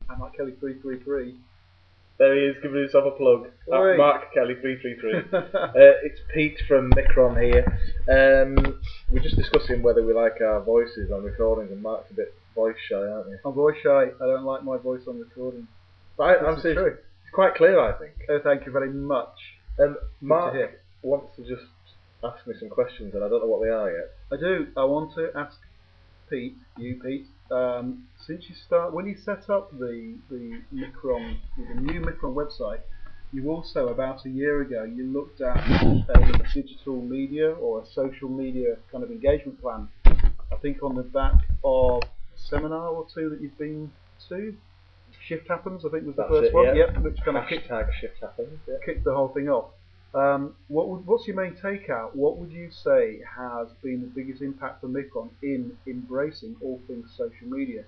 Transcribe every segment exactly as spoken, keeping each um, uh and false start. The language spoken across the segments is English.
at Mark Kelly three three three. There he is, giving himself a plug. Oi. At Mark Kelly three three three. uh, it's Pete from Micron here. Um, we're just discussing whether we like our voices on recordings, and Mark's a bit voice shy, aren't you? I'm voice shy. I don't like my voice on recording. But I, This I'm is serious. true. It's quite clear, I think. Oh, thank you very much. Um, Mark to hear. wants to just ask me some questions, and I don't know what they are yet. I do. I want to ask Pete, you Pete, um, since you start, when you set up the the Micron, the new Micron website, you also about a year ago you looked at a digital media or a social media kind of engagement plan. I think on the back of a seminar or two that you've been to. Shift Happens, I think was the That's first it, one. yeah. Yep, which kind of kicked, Hashtag shift happens. Yeah. kicked the whole thing off. Um, what would, what's your main takeout? What would you say has been the biggest impact for Micron in embracing all things social media?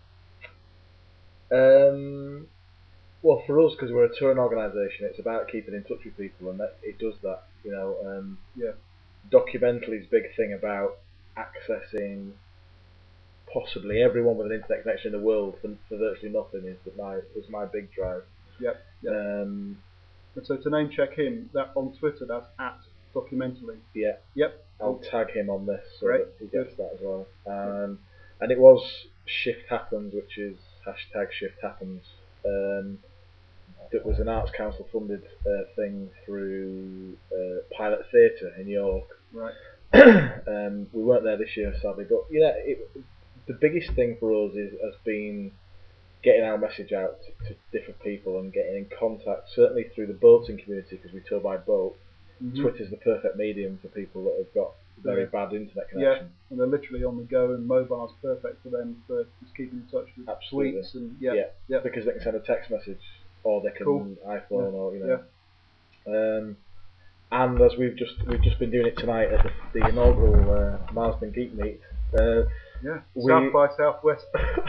Um, well, for us, because we're a touring organisation, it's about keeping in touch with people, and that it does that. You know, um, Yeah. Documently's big thing about accessing possibly everyone with an internet connection in the world for, for virtually nothing is that my was my big drive. Yep. Yep. Um, and so to name check him, that on Twitter, that's at Documentally. yeah. Yep. I'll tag him on this so Great. that he gets that as well. Um, and it was Shift Happens, which is hashtag Shift Happens. Um, that was an Arts Council funded uh, thing through uh, Pilot Theatre in York. Right. um, we weren't there this year, sadly, but yeah, it, the biggest thing for us is has been getting our message out to, to different people and getting in contact. Certainly through the boating community, because we tour by boat. Mm-hmm. Twitter's the perfect medium for people that have got very Yeah. bad internet connection. Yeah, and they're literally on the go, and mobile's perfect for them for just keeping in touch with Absolutely. tweets and yeah, yeah, yeah. because they can send a text message, or they can Cool. iPhone, Yeah. or you know. Yeah. Um, and as we've just we've just been doing it tonight at the, the inaugural uh, Marsden Geek Meet. Uh, yeah. we, South by Southwest.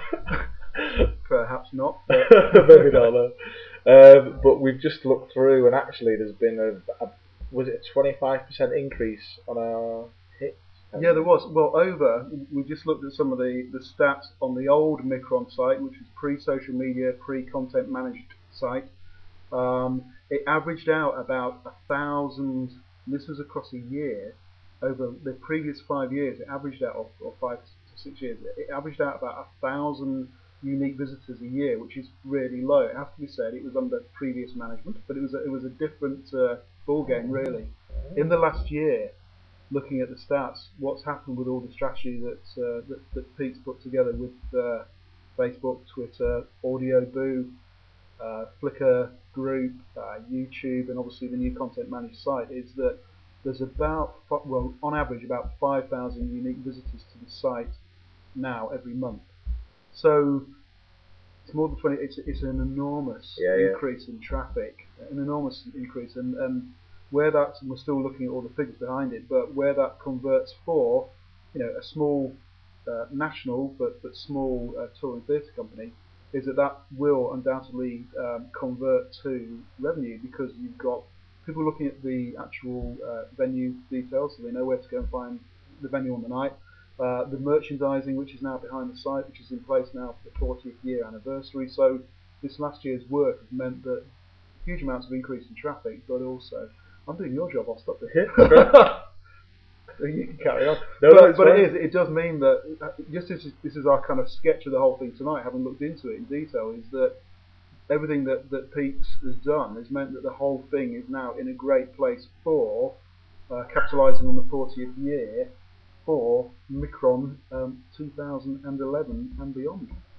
Perhaps not. Maybe not. No. Um, but we've just looked through, and actually, there's been a, a was it a twenty-five percent increase on our hits? Yeah, there was. Well, over. We just looked at some of the, the stats on the old Micron site, which was pre-social media, pre-content managed site. Um, it averaged out about a thousand. This was across a year. Over the previous five years, it averaged out, or, or five to six years, it averaged out about a thousand unique visitors a year, which is really low. It has to be said, it was under previous management, but it was a, it was a different uh, ball game, really. In the last year, looking at the stats, what's happened with all the strategy that uh, that, that Pete's put together with uh, Facebook, Twitter, Audio Boo, uh, Flickr group, uh, YouTube, and obviously the new content managed site, is that there's about, well, on average, about five thousand unique visitors to the site now every month. So it's more than twenty. It's it's an enormous yeah, yeah. increase in traffic, an enormous increase, and and where that's, and we're still looking at all the figures behind it, but where that converts for, you know, a small uh, national but but small uh, touring theatre company, is that that will undoubtedly um, convert to revenue, because you've got people looking at the actual uh, venue details, so they know where to go and find the venue on the night. Uh, the merchandising, which is now behind the site, which is in place now for the fortieth year anniversary. So this last year's work has meant that huge amounts of increase in traffic, but also, I'm doing your job, I'll stop there. So you can carry on. No, but but fine. it is, it does mean that, just as this is our kind of sketch of the whole thing tonight, having looked into it in detail, is that everything that, that Pete has done has meant that the whole thing is now in a great place for uh, capitalising on the fortieth year for Micron um, two thousand eleven and beyond.